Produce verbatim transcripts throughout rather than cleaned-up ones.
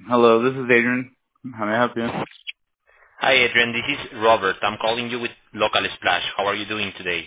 Hello, this is Adrian. How may I help you? Hi, Adrian. This is Robert. I'm calling you with Local Splash. How are you doing today?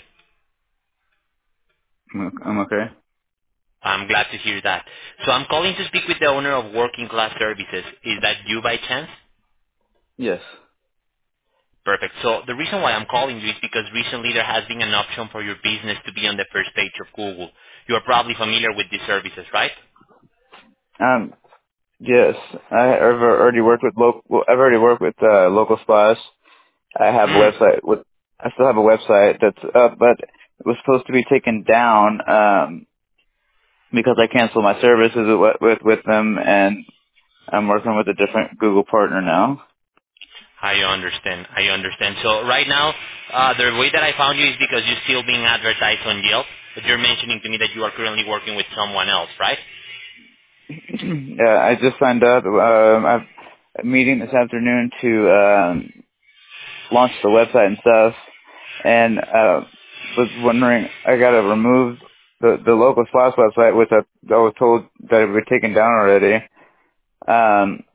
I'm I'm okay. I'm glad to hear that. So I'm calling to speak with the owner of Working Class Services. Is that you by chance? Yes. Perfect. So the reason why I'm calling you is because recently there has been an option for your business to be on the first page of Google. You are probably familiar with these services, right? Um. Yes. I, I've already worked with local. I've already worked with uh, Local Splash. I have a Hmm. website. With I still have a website that's up, but it was supposed to be taken down um, because I canceled my services with, with with them, and I'm working with a different Google partner now. I understand. I understand. So right now, uh, the way that I found you is because you're still being advertised on Yelp, but you're mentioning to me that you are currently working with someone else, right? Yeah, I just signed up. Um, I've a meeting this afternoon to um, launch the website and stuff, and uh, was wondering I got to remove the the local splash website, which I, I was told that it would be taken down already. Um,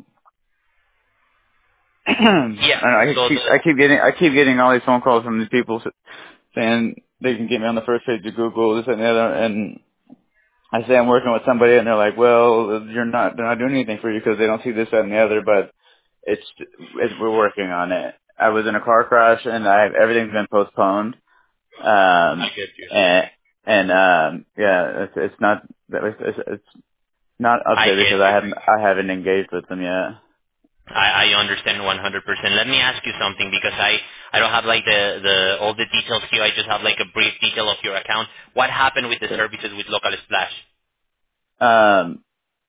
Yeah. and I So keep the I keep getting I keep getting all these phone calls from these people saying they can get me on the first page of Google, this and the other, and I say I'm working with somebody, and they're like, well, you're not they're not doing anything for you because they don't see this that and the other, but it's it, we're working on it. I was in a car crash, and I everything's been postponed. I Um, get you. and, and, um, yeah, it's, it's not, it's, it's it's not up I there get because I you. haven't, I haven't engaged with them yet. I, I understand one hundred percent. Let me ask you something because I, I don't have like the, the all the details here. I just have like a brief detail of your account. What happened with the Sure. services with Local Splash? Um,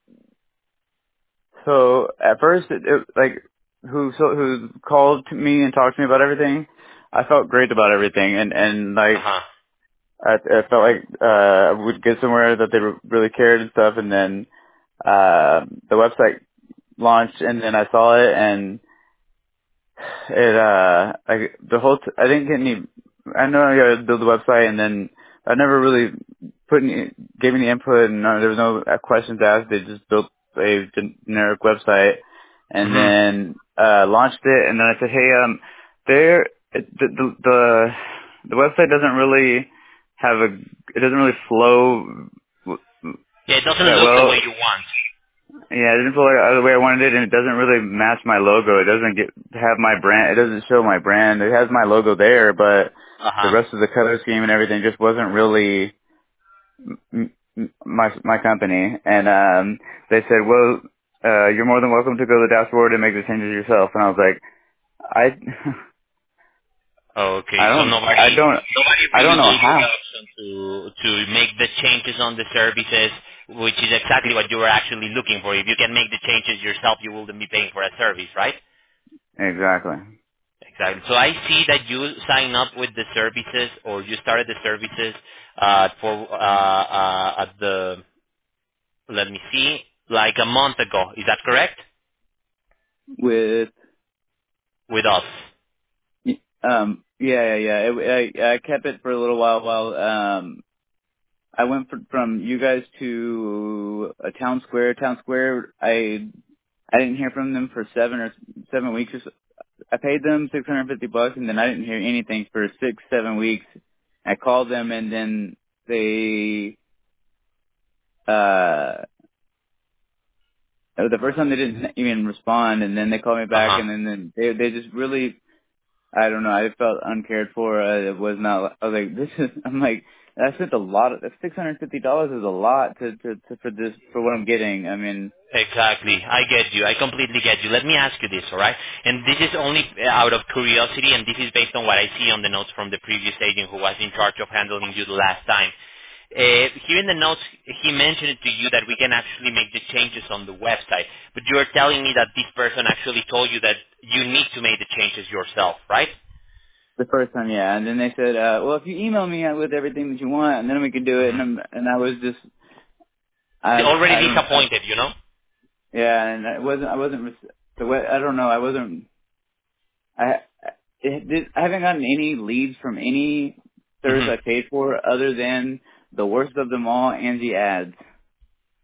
so at first, it, it, like, who, so, who called to me and talked to me about everything, I felt great about everything, and, and like, Uh-huh. I, I felt like, uh, I would get somewhere that they really cared and stuff, and then, uh, the website launched, and then I saw it, and It uh, I the whole t- I didn't get any. I know I gotta build a website, and then I never really put any gave any input, and no, there was no uh, questions asked. They just built a generic website, and Mhm. then uh launched it, and then I said, hey, um, there it, the, the the the website doesn't really have a it doesn't really flow w- Yeah, it doesn't that look the way well. you want. Yeah, it didn't feel like the way I wanted it, and it doesn't really match my logo. It doesn't get have my brand. It doesn't show my brand. It has my logo there, but Uh the huh. rest of the color scheme and everything just wasn't really m- m- my my company. And um, they said, "Well, uh, you're more than welcome to go to the dashboard and make the changes yourself." And I was like, "I, Okay, I so don't, I nobody don't, nobody I really don't know gave you the how option to to make the changes on the services, which is exactly what you were actually looking for. If you can make the changes yourself, you wouldn't be paying for a service, right? exactly." Exactly. So I see that you sign up with the services or you started the services uh, for uh, uh, at the, let me see, like a month ago. Is that correct? With With us. um, yeah, yeah, yeah. It, I, I kept it for a little while while um I went fr from you guys to a town square. Town square. I I didn't hear from them for seven or seven weeks. Or so. I paid them six hundred fifty bucks, and then I didn't hear anything for six seven weeks. I called them, and then they uh the first time they didn't even respond, and then they called me back, Uh-huh. and then, then they they just really I don't know. I felt uncared for. Uh, it was not. I was like, this is. I'm like, I spent a lot of six hundred fifty dollars is a lot to, to to for this for what I'm getting. I mean, Exactly. I get you. I completely get you. Let me ask you this, all right? And this is only out of curiosity, and this is based on what I see on the notes from the previous agent who was in charge of handling you the last time. Uh, here in the notes, he mentioned to you that we can actually make the changes on the website, but you are telling me that this person actually told you that you need to make the changes yourself, right? the first time, yeah. And then they said, uh, well, if you email me with everything that you want, and then we can do it. And I'm, and I was just, I Already I don't, I, disappointed, you know? yeah. And I wasn't, I wasn't res- the way. I don't know. I wasn't. I it, did, I haven't gotten any leads from any service Hmm. I paid for other than the worst of them all, Angie Ads.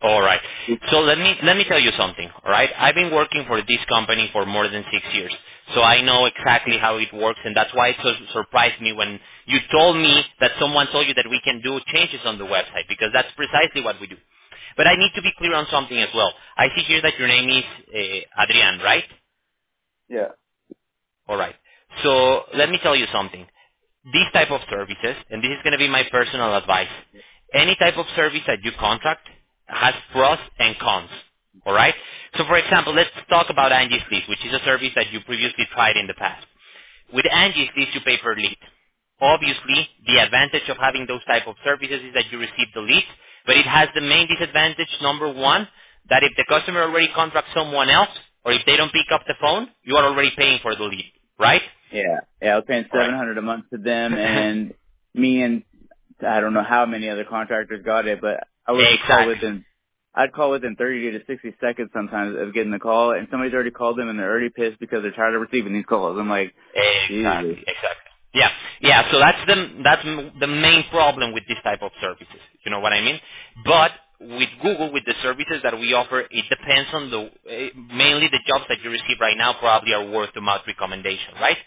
All right. So let me let me tell you something. All right. I've been working for this company for more than six years, so I know exactly how it works, and that's why it so surprised me when you told me that someone told you that we can do changes on the website, because that's precisely what we do. But I need to be clear on something as well. I see here that your name is uh, Adrian, right? Yeah. All right. So let me tell you something. These type of services, and this is going to be my personal advice, any type of service that you contract has pros and cons. All right? So for example, let's talk about Angie's List, which is a service that you previously tried in the past. With Angie's List, you pay per lead. Obviously, the advantage of having those type of services is that you receive the leads, but it has the main disadvantage, number one, that if the customer already contracts someone else, or if they don't pick up the phone, you are already paying for the lead, right? Yeah. Yeah. I was paying All right. seven hundred a month to them, and me and I don't know how many other contractors got it, but I would call Exactly. within. I'd call within thirty to sixty seconds sometimes of getting the call, and somebody's already called them, and they're already pissed because they're tired of receiving these calls. I'm like, Jesus. Exactly, exactly. Yeah, yeah. So that's the that's m- the main problem with this type of services. You know what I mean? But with Google, with the services that we offer, it depends on the eh, mainly the jobs that you receive right now. Probably are word of mouth recommendation, right?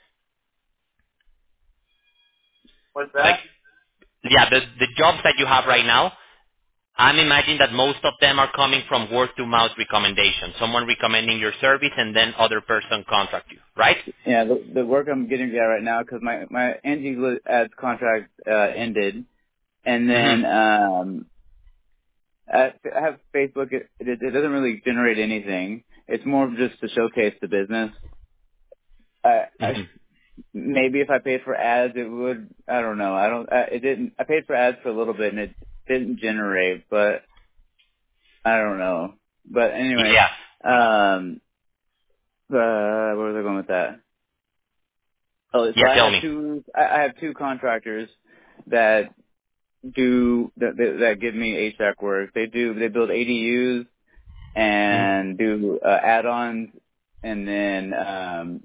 What's Like, that? yeah, the the jobs that you have right now, I'm imagining that most of them are coming from word to mouth recommendation. Someone recommending your service, and then other person contact you, right? Yeah, the, the work I'm getting at right now, because my my Angie Li- ads contract uh, ended, and Mhm. then um, I, I have Facebook. It, it it doesn't really generate anything. It's more of just to showcase the business. I, I Mhm. maybe if I paid for ads, it would. I don't know. I don't. I, it didn't. I paid for ads for a little bit, and it didn't generate. But I don't know. But anyways, Yeah. um, uh, where was I going with that? Oh, so Yeah. I Tell have me. two. I, I have two contractors that do that, that, that give me H V A C work. They do. They build A D Us Mhm. and do uh, add-ons, and then um,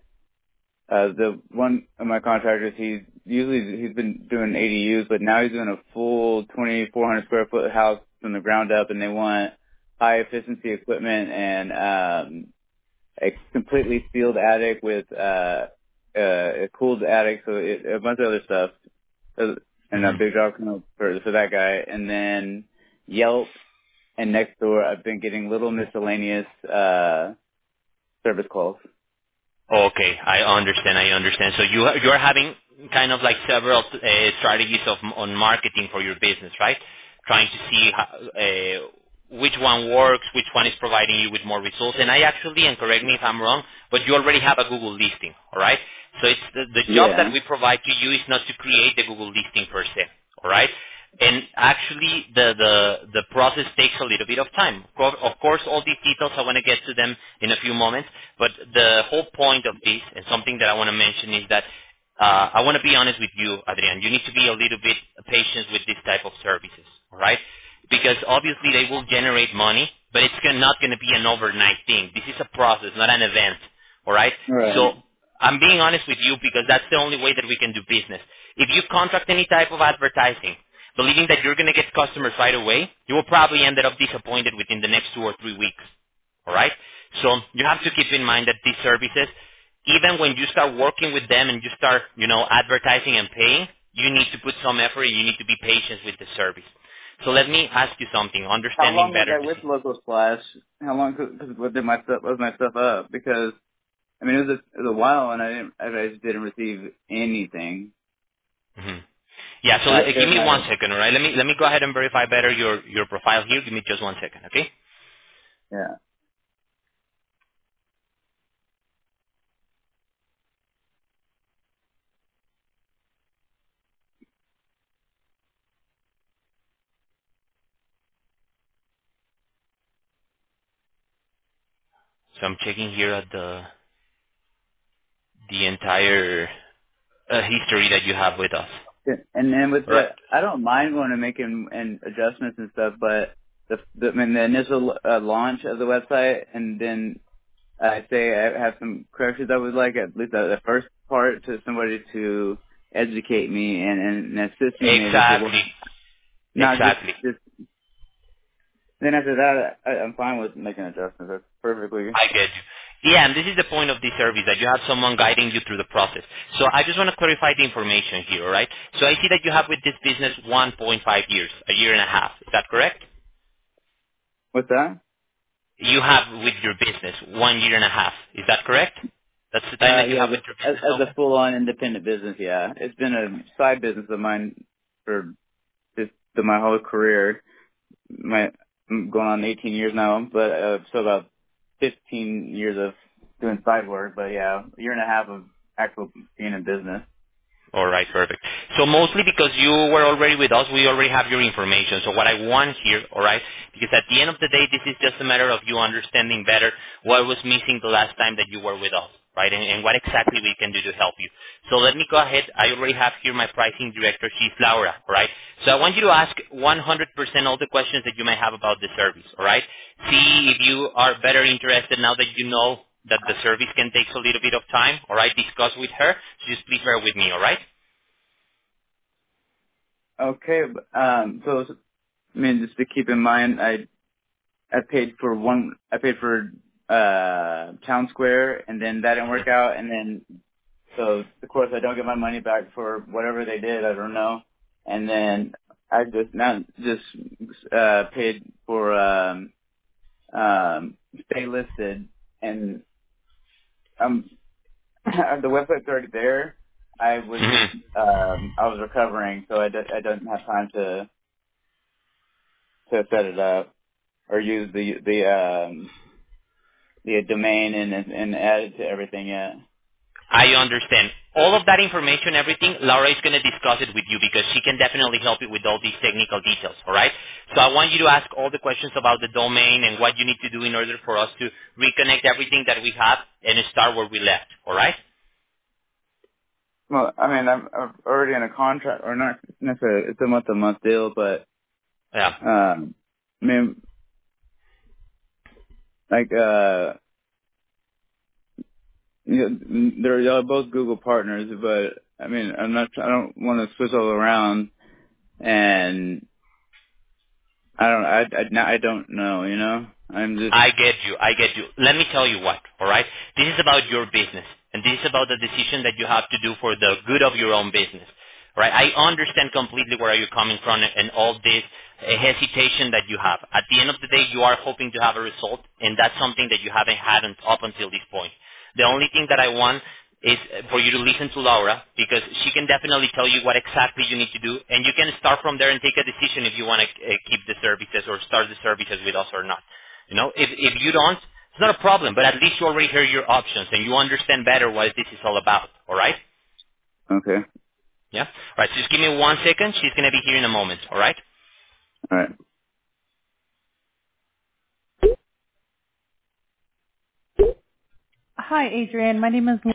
Uh, the one of my contractors, he's usually he's been doing A D Us, but now he's doing a full twenty-four hundred square foot house from the ground up, and they want high efficiency equipment and um, a completely sealed attic with uh, uh, a cooled attic, so it, a bunch of other stuff, Uh, and a Mhm. big job coming up for for that guy. And then Yelp and Nextdoor, I've been getting little miscellaneous uh, service calls. Okay, I understand. I understand. So you you're having kind of like several uh, strategies of on marketing for your business, right? Trying to see how, uh, which one works, which one is providing you with more results. And I actually, and correct me if I'm wrong, but you already have a Google listing, all right? So it's the, the job that Yeah. we provide to you is not to create the Google listing per se, all right? And actually, the, the, the process takes a little bit of time. Of course, of course, all these details, I want to get to them in a few moments, but the whole point of this, and something that I want to mention, is that uh, I want to be honest with you, Adrian. You need to be a little bit patient with this type of services, all right? Because obviously they will generate money, but it's gonna- not going to be an overnight thing. This is a process, not an event, all right? Right. So I'm being honest with you because that's the only way that we can do business. If you contract any type of advertising, believing that you're going to get customers right away, you will probably end up disappointed within the next two or three weeks. All right? So you have to keep in mind that these services, even when you start working with them and you start, you know, advertising and paying, you need to put some effort. You need to be patient with the service. So let me ask you something, How understanding long was better I the with system. Local Splash? How long cause, cause what did my stuff was my stuff up? Because I mean it was a, it was a while and I didn't I just didn't receive anything. hmm Yeah, so And uh, I give shared me my one second, all right? Let me let me go ahead and verify better your your profile here. Give me just one second, okay? yeah. So I'm checking here at the the entire uh, history that you have with us. And then with All right. the I don't mind going and making and adjustments and stuff, but the the, I mean, the initial uh, launch of the website and then I say I have some corrections I would like at least the, the first part to somebody to educate me and, and assist me maybe to work, Exactly. not just Exactly. just Then after that, I, I'm fine with making adjustments. That's perfectly. I get you. Yeah, and this is the point of this service, that you have someone guiding you through the process. So I just want to clarify the information here, all right? So I see that you have with this business one point five years, a year and a half. Is that correct? What's that? You have with your business one year and a half. Is that correct? That's the time Uh, that you yeah, have as with your a, as, business so as far? a full-on independent business, yeah. It's been a side business of mine for just the, my whole career. My I'm going on eighteen years now, but uh, so about fifteen years of doing side work. But yeah, a year and a half of actual being in business. All right, perfect. So mostly because you were already with us, we already have your information. So what I want here, all right, because at the end of the day, this is just a matter of you understanding better what was missing the last time that you were with us, right, and, and what exactly we can do to help you. So let me go ahead. I already have here my pricing director. She's Laura, all right? So I want you to ask one hundred percent all the questions that you may have about the service, all right? See if you are better interested now that you know that the service can take a little bit of time, all right? Discuss with her. So just please bear with me, all right? Okay, but, um, so I mean, just to keep in mind, I I paid for one. I paid for uh Town Square, and then that didn't work out, and then so of course I don't get my money back for whatever they did. I don't know, and then I just now just uh paid for um um stay listed, and um the website's already there. I was just Mhm. um I was recovering, so I, d- I don't have time to to set it up or use the the um the domain and and add it to everything yet. I understand. All of that information, everything, Laura is going to discuss it with you because she can definitely help you with all these technical details, all right? So I want you to ask all the questions about the domain and what you need to do in order for us to reconnect everything that we have and start where we left, all right? Well, I mean, I'm, I'm already in a contract, or not necessarily. It's a month to month deal, but Yeah. um, I mean, like uh, you know, they're y'all both Google partners, but I mean, I'm not. I don't want to switch all around, and I don't. I I, I don't know. You know, I'm just I get you. I get you. Let me tell you what, all right? This is about your business, and this is about the decision that you have to do for the good of your own business, right? I understand completely where you're coming from and all this uh, hesitation that you have. At the end of the day, you are hoping to have a result, and that's something that you haven't had un- up until this point. The only thing that I want is for you to listen to Laura because she can definitely tell you what exactly you need to do, and you can start from there and take a decision if you want to uh, keep the services or start the services with us or not. You know, if if you don't, it's not a problem, but at least you already hear your options and you understand better what this is all about. All right? okay. Yeah. All right. So just give me one second. She's gonna be here in a moment. All right? All right. Hi, Adrian. My name is